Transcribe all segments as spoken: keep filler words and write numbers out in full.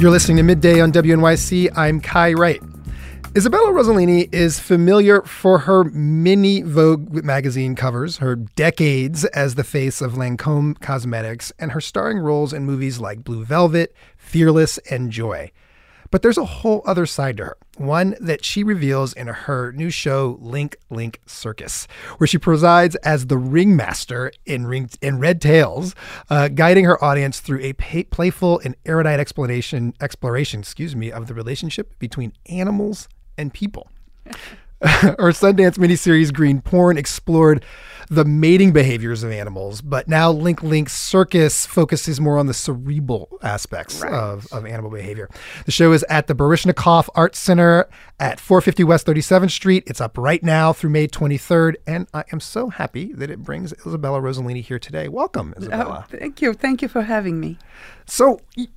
You're listening to Midday on W N Y C. I'm Kai Wright. Isabella Rossellini is familiar for her mini Vogue magazine covers, her decades as the face of Lancôme Cosmetics, and her starring roles in movies like Blue Velvet, Fearless, and Joy. But there's a whole other side to her, one that she reveals in her new show, Link Link Circus, where she presides as the ringmaster in, ring, in Red Tails, uh, guiding her audience through a pay, playful and erudite explanation, exploration excuse me, of the relationship between animals and people. Her Sundance miniseries Green Porn explored the mating behaviors of animals, but now Link Link Circus focuses more on the cerebral aspects right. of, of animal behavior. The show is at the Baryshnikov Art Center at four fifty West thirty-seventh Street. It's up right now through May twenty-third, and I am so happy that it brings Isabella Rossellini here today. Welcome, Isabella. Oh, thank you. Thank you for having me. So,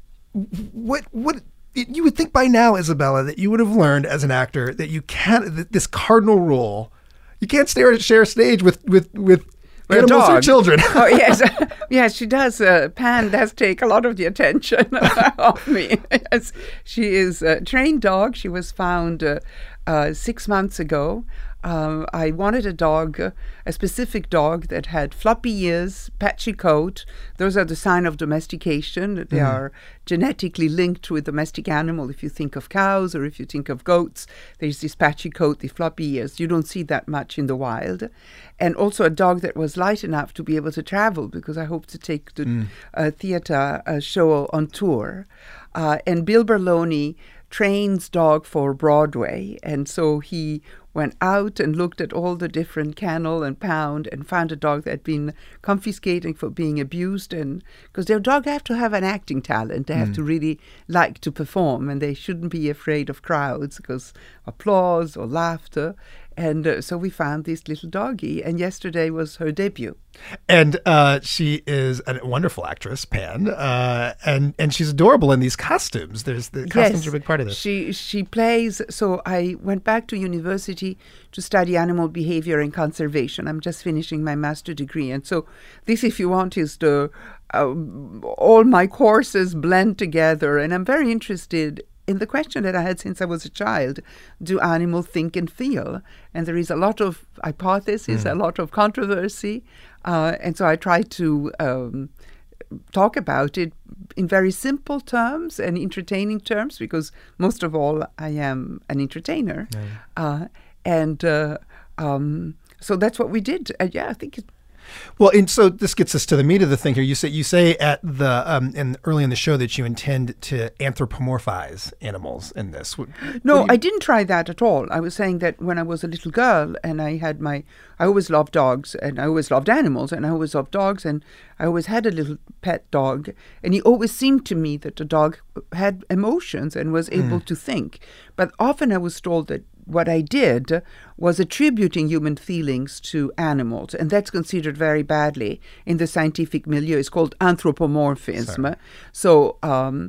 what what... you would think by now, Isabella, that you would have learned as an actor that you can't, that this cardinal rule, you can't stare, share a stage with, with, with animals or children. Oh, yes. Yes, she does. Uh, Pan does take a lot of the attention of me. Yes. She is a trained dog. She was found uh, uh, six months ago. Um, I wanted a dog, a specific dog that had floppy ears, patchy coat. Those are the sign of domestication. They mm. are genetically linked with domestic animal. If you think of cows or if you think of goats, there's this patchy coat, the floppy ears. You don't see that much in the wild. And also a dog that was light enough to be able to travel, because I hope to take the mm. uh, theater uh, show on tour. Uh, and Bill Berloni trains dog for Broadway, and so he went out and looked at all the different kennel and pound and found a dog that had been confiscated for being abused. And because their dog have to have an acting talent, they have mm. to really like to perform, and they shouldn't be afraid of crowds because applause or laughter. And uh, so we found this little doggy, and yesterday was her debut. And uh, she is a wonderful actress, Pan, uh, and and she's adorable in these costumes. There's the costumes yes, are a big part of this. She she plays. So I went back to university to study animal behavior and conservation. I'm just finishing my master degree, and so this, if you want, is the uh, all my courses blend together, and I'm very interested in the question that I had since I was a child: do animals think and feel? And there is a lot of hypothesis, mm. a lot of controversy, uh, and so I try to um, talk about it in very simple terms and entertaining terms, because most of all, I am an entertainer, mm. uh, and uh, um, so that's what we did. Uh, yeah, I think it. Well, and so this gets us to the meat of the thing here. You say you say at the um, in early in the show that you intend to anthropomorphize animals in this. What, no, what you... I didn't try that at all. I was saying that when I was a little girl and I had my, I always loved dogs and I always loved animals and I always loved dogs and I always had a little pet dog, and he always seemed to me that the dog had emotions and was able mm. to think. But often I was told that what I did was attributing human feelings to animals, and that's considered very badly in the scientific milieu. It's called anthropomorphism. Sorry. So, um,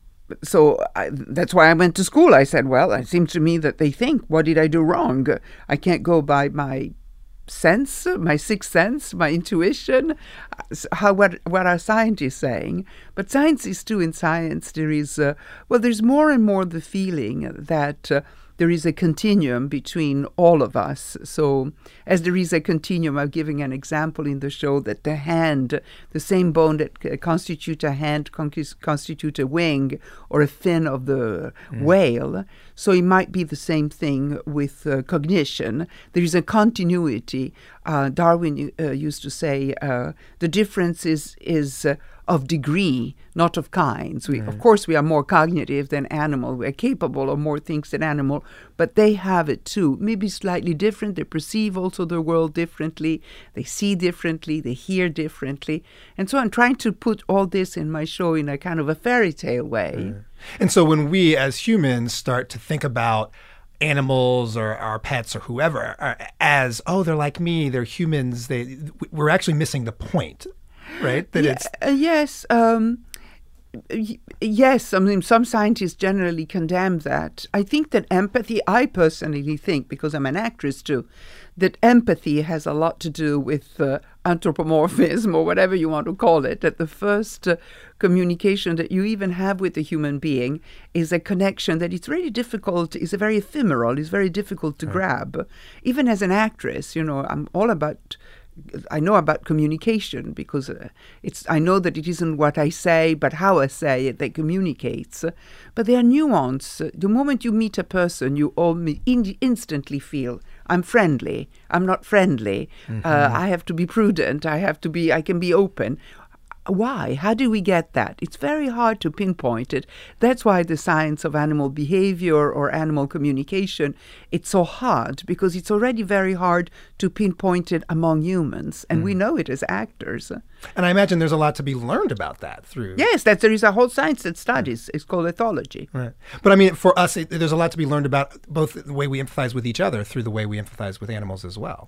so I, that's why I went to school. I said, well, it seems to me that they think. What did I do wrong? I can't go by my sense, my sixth sense, my intuition. How what what are scientists saying? But scientists too. In science, there is uh, well, there's more and more the feeling that. Uh, There is a continuum between all of us. So as there is a continuum, I'm giving an example in the show that the hand, the same bone that uh, constitute a hand con- constitute a wing or a fin of the mm. whale. So it might be the same thing with uh, cognition. There is a continuity. Uh, Darwin uh, used to say uh, the difference is, is uh, of degree, not of kinds. We, mm. Of course, we are more cognitive than animal. We are capable of more things than animal, but they have it too. Maybe slightly different. They perceive also the world differently. They see differently. They hear differently. And so I'm trying to put all this in my show in a kind of a fairy tale way. Mm. And so when we as humans start to think about animals or our pets or whoever as, oh, they're like me, they're humans, they we're actually missing the point. Right? That yeah, it's uh, yes. Um, y- yes. I mean, some scientists generally condemn that. I think that empathy, I personally think, because I'm an actress too, that empathy has a lot to do with uh, anthropomorphism or whatever you want to call it, that the first uh, communication that you even have with a human being is a connection that it's really difficult, is very ephemeral, is very difficult to right. grab. Even as an actress, you know, I'm all about I know about communication because uh, it's. I know that it isn't what I say, but how I say it that communicates. Uh, but there are nuance. Uh, the moment you meet a person, you all me- in- instantly feel I'm friendly. I'm not friendly. Mm-hmm. Uh, I have to be prudent. I have to be. I can be open. Why? How do we get that? It's very hard to pinpoint it. That's why the science of animal behavior or animal communication, it's so hard because it's already very hard to pinpoint it among humans. And mm. we know it as actors. And I imagine there's a lot to be learned about that through... Yes, that there is a whole science that studies. It's called ethology. Right. But I mean, for us, it, there's a lot to be learned about both the way we empathize with each other through the way we empathize with animals as well.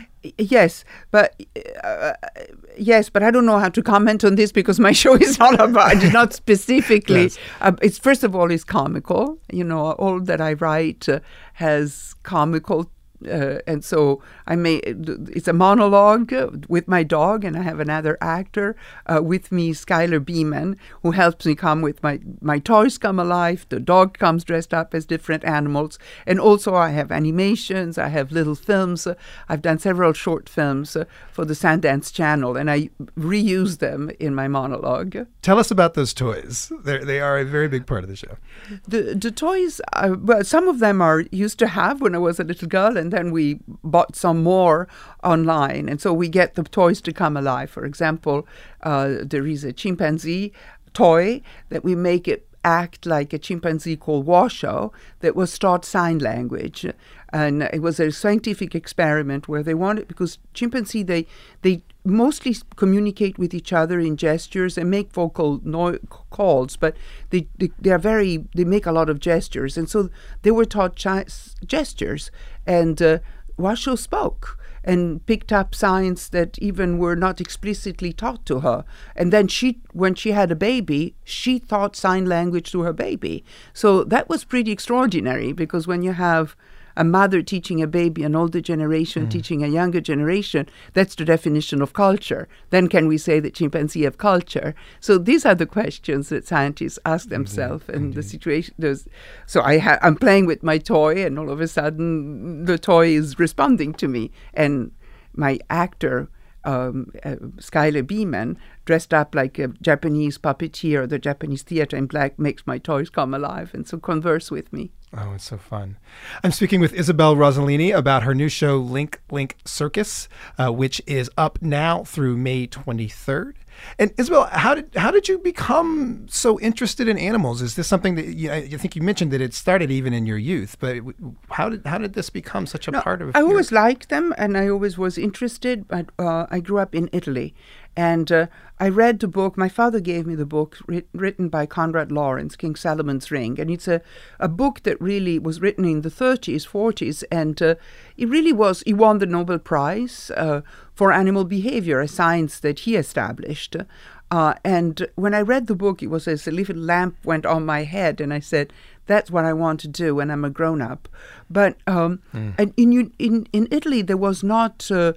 Yes, but uh, yes, but I don't know how to comment on this because my show is not about not specifically. Yes. Uh, it's first of all, it's comical. You know, all that I write uh, has comical. Uh, and so I may, it's a monologue with my dog, and I have another actor uh, with me, Skylar Beeman, who helps me come with my, my toys come alive. The dog comes dressed up as different animals. And also I have animations, I have little films. Uh, I've done several short films uh, for the Sundance Channel, and I reuse them in my monologue. Tell us about those toys. They're, they are a very big part of the show. The, the toys, uh, well, some of them are used to have when I was a little girl, and then we bought some more online. And so we get the toys to come alive. For example, uh, there is a chimpanzee toy that we make it act like a chimpanzee called Washoe that was taught sign language. And it was a scientific experiment where they wanted, because chimpanzee, they they mostly communicate with each other in gestures and make vocal no- calls, but they, they they are very, they make a lot of gestures. And so they were taught chi- gestures. And uh, Washoe spoke and picked up signs that even were not explicitly taught to her. And then she, when she had a baby, she taught sign language to her baby. So that was pretty extraordinary, because when you have a mother teaching a baby, an older generation mm. teaching a younger generation, that's the definition of culture. Then can we say that chimpanzee have culture? So these are the questions that scientists ask themselves. Mm-hmm. And Indeed. the situation, there's, so I ha- I'm playing with my toy, and all of a sudden the toy is responding to me. And my actor, um, uh, Skylar Beeman, dressed up like a Japanese puppeteer, the Japanese theater in black, makes my toys come alive and so converse with me. Oh, it's so fun. I'm speaking with Isabel Rossellini about her new show, Link Link Circus, uh, which is up now through May twenty-third. And Isabel, how did how did you become so interested in animals? Is this something that you, I think you mentioned that it started even in your youth, but it, how did how did this become such a no, part of? I your... always liked them, and I always was interested. But uh, I grew up in Italy, and uh, I read the book. My father gave me the book writ- written by Konrad Lorenz, King Solomon's Ring, and it's a, a book that really was written in the thirties, forties, and uh, it really was. He won the Nobel Prize uh, for animal behavior, a science that he established. Uh, and when I read the book, it was as a little lamp went on my head, and I said, that's what I want to do when I'm a grown-up. But um, mm. and in, in, in Italy, there was not... Uh,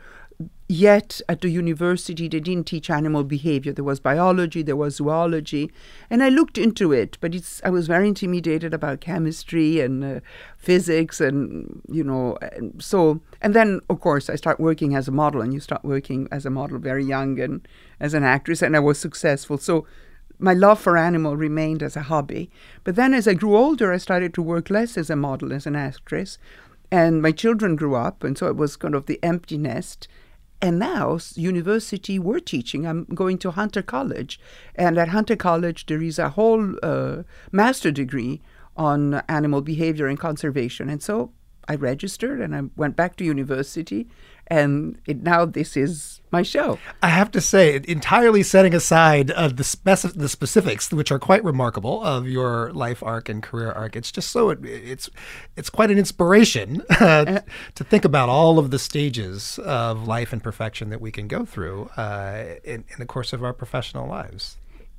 Yet at the university, they didn't teach animal behavior. There was biology, there was zoology, and I looked into it. But it's I was very intimidated about chemistry and uh, physics, and you know, and so and then of course I start working as a model, and you start working as a model very young and as an actress, and I was successful. So my love for animal remained as a hobby. But then as I grew older, I started to work less as a model, as an actress, and my children grew up, and so it was kind of the empty nest. And now, university, we're teaching. I'm going to Hunter College. And at Hunter College, there is a whole uh, master degree on animal behavior and conservation. And so I registered, and I went back to university. And it, now this is my show. I have to say, entirely setting aside uh, the, speci- the specifics, which are quite remarkable, of your life arc and career arc, it's just so, it, it's it's quite an inspiration uh, to think about all of the stages of life and perfection that we can go through uh, in, in the course of our professional lives.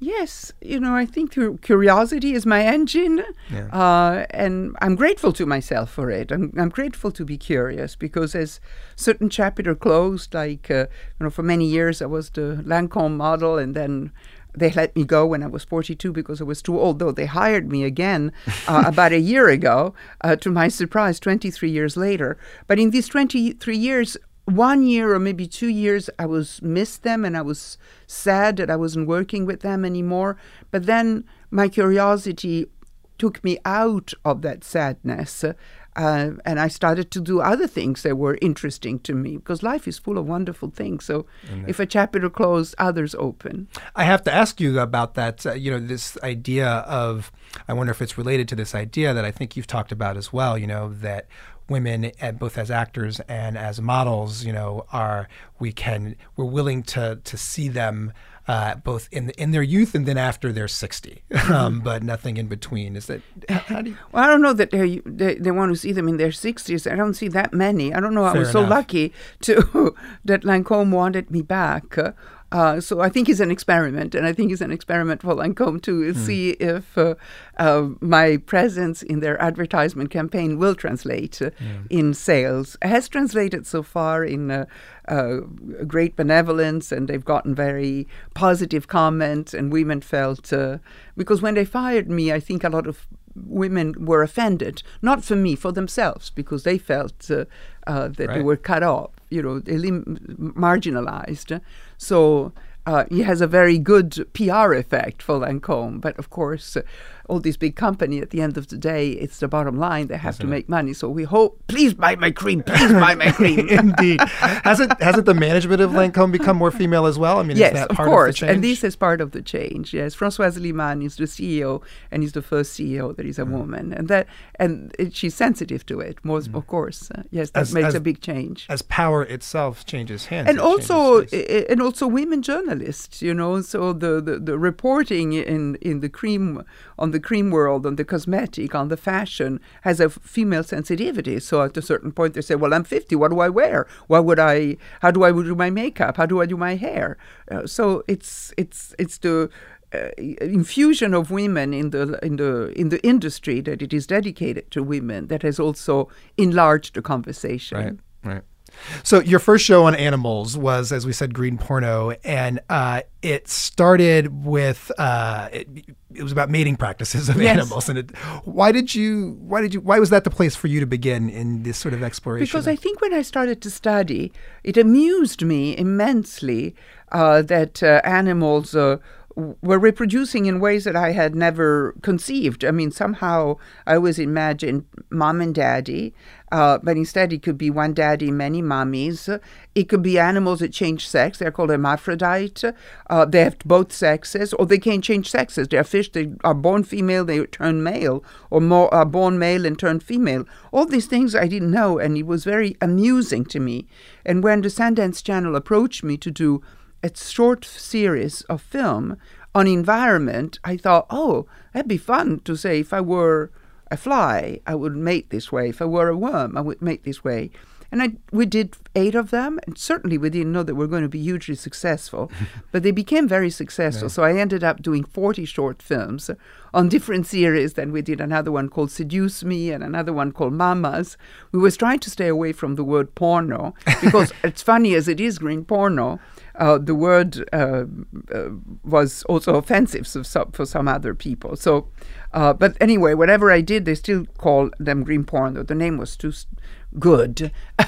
Yes, you know, I think cu- curiosity is my engine, Yeah. uh, and I'm grateful to myself for it. I'm, I'm grateful to be curious because as certain chapter closed, like, uh, you know, for many years I was the Lancôme model, and then they let me go when I was forty-two because I was too old, though they hired me again uh, about a year ago, uh, to my surprise, twenty-three years later. But in these twenty-three years, one year or maybe two years, I was missed them and I was sad that I wasn't working with them anymore. But then my curiosity took me out of that sadness. Uh, and I started to do other things that were interesting to me because life is full of wonderful things. So mm-hmm. if a chapter closed, others open. I have to ask you about that, uh, you know, this idea of, I wonder if it's related to this idea that I think you've talked about as well, you know, that women, uh, both as actors and as models, you know, are, we can, we're willing to to see them Uh, both in the, in their youth and then after they're sixty, um, but nothing in between. Is that how do you? Well, I don't know that they they want to see them in their sixties. I don't see that many. I don't know. Fair I was so enough. lucky to that Lancôme wanted me back. Uh, so I think it's an experiment, and I think it's an experiment for Lancôme to mm. see if uh, uh, my presence in their advertisement campaign will translate uh, mm. in sales. It has translated so far in uh, uh, great benevolence, and they've gotten very positive comments, and women felt, uh, because when they fired me, I think a lot of women were offended, not for me, for themselves, because they felt uh, uh, that right. they were cut off, you know, elim- marginalized. So uh, it has a very good P R effect for Lancôme. But of course, uh, all these big companies, at the end of the day, it's the bottom line. They have Isn't to it? make money. So we hope, please buy my cream, please buy my cream. Indeed. Hasn't hasn't the management of Lancôme become more female as well? I mean, yes, is that of part course. of the change? And this is part of the change. Yes, Françoise Liman is the C E O, and he's the first C E O that is a mm. woman, and that and it, she's sensitive to it. Most, mm. of course. Uh, yes, that as, makes as, a big change. As power itself changes hands, and it also changes I, and also women journalists. You know, so the, the, the reporting in in the cream on the cream world, on the cosmetic, on the fashion has a female sensitivity. So at a certain point they say, well, I'm fifty, what do I wear? What would I, how do I do my makeup? How do I do my hair? Uh, so it's it's it's the uh, infusion of women in the in the in the industry that it is dedicated to women that has also enlarged the conversation. Right, right. So your first show on animals was, as we said, Green Porno, and uh, it started with uh, it, it was about mating practices of yes. animals. And it, why did you? Why did you? Why was that the place for you to begin in this sort of exploration? Because I think when I started to study, it amused me immensely uh, that uh, animals Uh, were reproducing in ways that I had never conceived. I mean, somehow I always imagined mom and daddy, uh, but instead it could be one daddy, many mommies. It could be animals that change sex. They're called hermaphrodite. Uh, they have both sexes, or they can change sexes. They're fish, they are born female, they turn male, or more are born male and turn female. All these things I didn't know, and it was very amusing to me. And when the Sundance Channel approached me to do a short series of film on environment, I thought, oh, that'd be fun to say, if I were a fly, I would mate this way. If I were a worm, I would mate this way. And I, we did eight of them, and certainly we didn't know that we were going to be hugely successful, but they became very successful. Yeah. So I ended up doing forty short films on different series. Then we did another one called Seduce Me and another one called Mamas. We were trying to stay away from the word porno, because it's funny as it is, green porno, Uh, the word uh, uh, was also offensive for some, for some other people. So, uh, but anyway, whatever I did, they still call them green porno. The name was too s- good.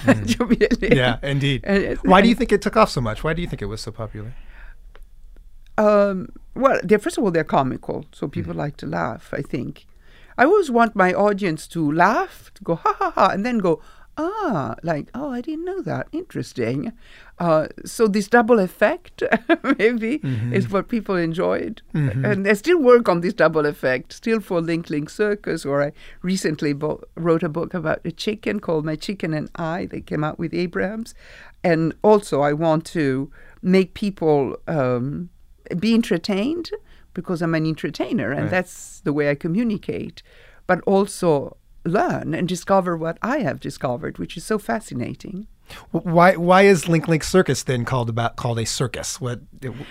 Mm. Yeah, indeed. And, Why do you think it took off so much? Why do you think it was so popular? Um, well, they're, first of all, they're comical, so people mm. like to laugh, I think. I always want my audience to laugh, to go ha ha ha, and then go, ah, like, oh, I didn't know that. Interesting. Uh, so this double effect, maybe, mm-hmm. is what people enjoyed. Mm-hmm. And I still work on this double effect, still for Link Link Circus, or I recently bo- wrote a book about a chicken called My Chicken and I. They came out with Abrams. And also I want to make people um, be entertained, because I'm an entertainer, and right. that's the way I communicate. But also learn and discover what I have discovered, which is so fascinating. Why why is Link Link Circus then called about called a circus? What? It,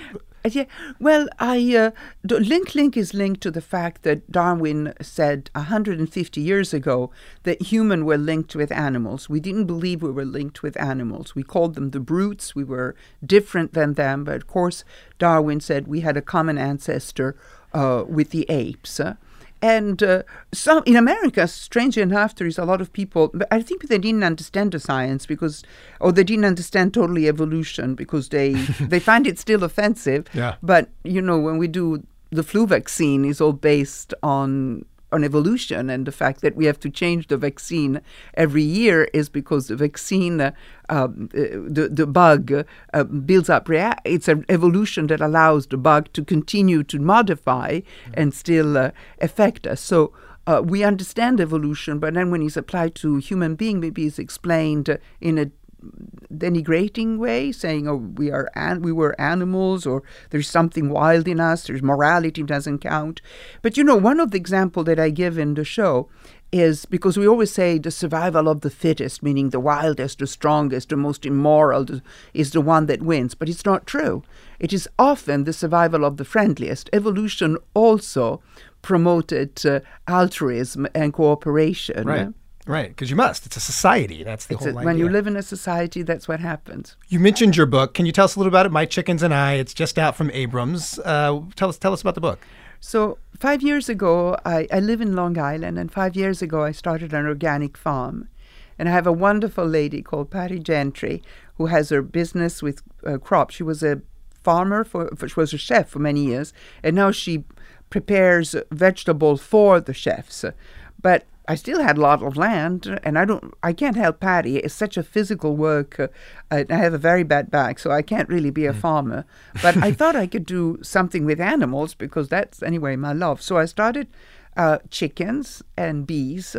Yeah, well, I uh, the link link is linked to the fact that Darwin said one hundred fifty years ago that humans were linked with animals. We didn't believe we were linked with animals. We called them the brutes. We were different than them. But of course, Darwin said we had a common ancestor uh, with the apes. Uh, And uh, some in America, strangely enough, there is a lot of people. But I think they didn't understand the science because, or they didn't understand totally evolution because they they find it still offensive. Yeah. But you know, when we do the flu vaccine, is all based on on evolution, and the fact that we have to change the vaccine every year is because the vaccine, uh, um, the the bug uh, builds up. Rea- it's an evolution that allows the bug to continue to modify mm-hmm. and still uh, affect us. So uh, we understand evolution, but then when it's applied to human being, maybe it's explained uh, in a denigrating way, saying, "Oh, we are an- we were animals," or "There's something wild in us." There's morality doesn't count. But you know, one of the examples that I give in the show is because we always say the survival of the fittest, meaning the wildest, the strongest, the most immoral is the one that wins. But it's not true. It is often the survival of the friendliest. Evolution also promoted uh, altruism and cooperation. Right. Right, because you must. It's a society. That's the it's whole a, idea. When you live in a society, that's what happens. You mentioned your book. Can you tell us a little about it? My Chickens and I. It's just out from Abrams. Uh, tell us, tell us about the book. So five years ago, I, I live in Long Island, and five years ago, I started an organic farm. And I have a wonderful lady called Patty Gentry who has her business with uh, crops. She was a farmer, for, for she was a chef for many years, and now she prepares vegetables for the chefs. But I still had a lot of land, and I don't. I can't help Patty. It's such a physical work. Uh, I have a very bad back, so I can't really be a mm. farmer. But I thought I could do something with animals because that's, anyway, my love. So I started uh, chickens and bees,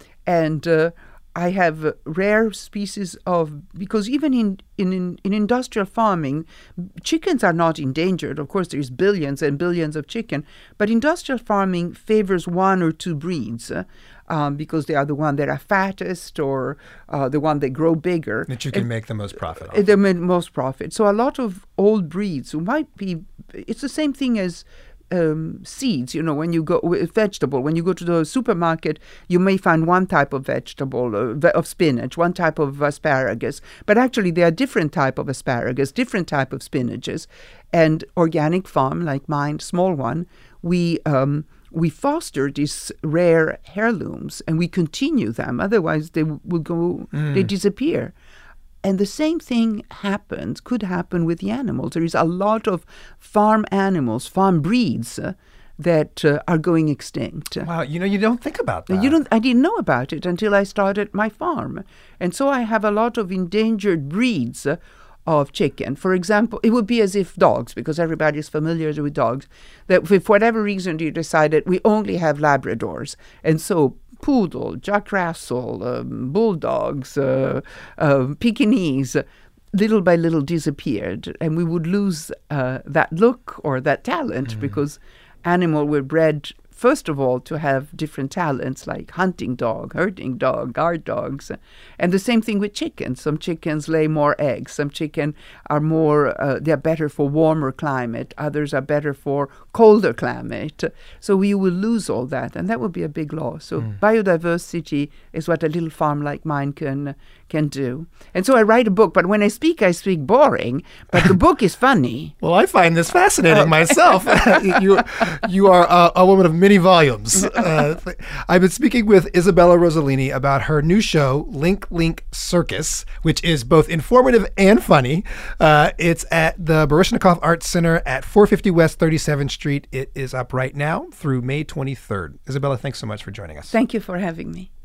and uh, I have rare species of, because even in, in, in industrial farming, chickens are not endangered. Of course, there's billions and billions of chicken, but industrial farming favors one or two breeds uh, um, because they are the one that are fattest or uh, the one that grow bigger. That you can and, make the most profit on. They make most profit. So a lot of old breeds who might be, it's the same thing as Um, seeds, you know, when you go with vegetable, when you go to the supermarket, you may find one type of vegetable, uh, ve- of spinach, one type of asparagus, but actually there are different type of asparagus, different type of spinaches. And organic farm, like mine, small one, we um, we foster these rare heirlooms and we continue them. Otherwise, they w- will go, mm. they disappear. And the same thing happens, could happen with the animals. There is a lot of farm animals, farm breeds uh, that uh, are going extinct. Wow, you know, you don't think about that. You don't. I didn't know about it until I started my farm. And so I have a lot of endangered breeds uh, of chicken. For example, it would be as if dogs, because everybody is familiar with dogs, that if for whatever reason you decided we only have Labradors. And so Poodle, Jack Russell, um, Bulldogs, uh, uh, Pekingese, little by little disappeared. And we would lose uh, that look or that talent mm. because animals were bred, first of all, to have different talents like hunting dog, herding dog, guard dogs. And the same thing with chickens. Some chickens lay more eggs. Some chicken are more, uh, they're better for warmer climate. Others are better for colder climate. So we will lose all that. And that would be a big loss. So mm. biodiversity is what a little farm like mine can can do. And so I write a book, but when I speak, I speak boring. But the book is funny. Well, I find this fascinating myself. you you are a, a woman of many volumes. Uh, I've been speaking with Isabella Rossellini about her new show, Link Link Circus, which is both informative and funny. Uh, it's at the Baryshnikov Arts Center at four fifty West thirty-seventh Street. It is up right now through May twenty-third. Isabella, thanks so much for joining us. Thank you for having me.